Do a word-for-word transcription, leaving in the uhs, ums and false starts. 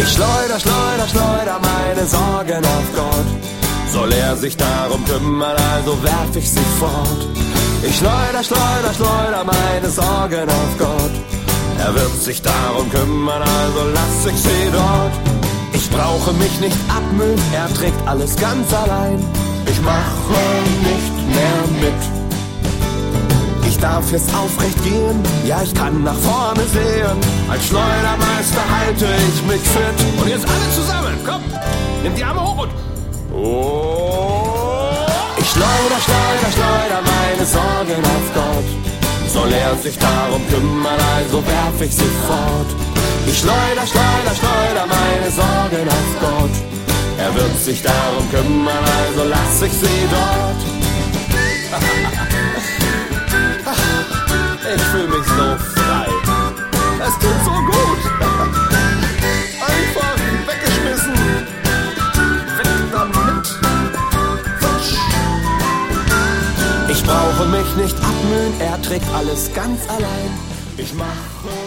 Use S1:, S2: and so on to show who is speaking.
S1: Ich schleuder, schleuder, schleuder meine Sorgen auf Gott. Soll er sich darum kümmern, also werf ich sie fort. Ich schleuder, schleuder, schleuder meine Sorgen auf Gott. Er wird sich darum kümmern, also lass ich sie dort. Ich brauche mich nicht abmühen, er trägt alles ganz allein. Ich mache nicht mehr mit. Ich darf jetzt aufrecht gehen, ja ich kann nach vorne sehen. Als Schleudermeister halte ich mich fit. Und jetzt alle zusammen, komm, nimm die Arme hoch und... Oh. Ich schleuder, schleuder, schleuder meine Sorgen auf Gott. Soll er sich darum kümmern, also werf ich sie fort. Ich schleuder, schleuder, schleuder meine Sorgen auf Gott. Er wird sich darum kümmern, also lass ich sie dort. Ich fühle mich so frei. Es tut so gut. Einfach weggeschmissen. Weg damit. Futsch. Ich brauche mich nicht abmühen, er trägt alles ganz allein. Ich mache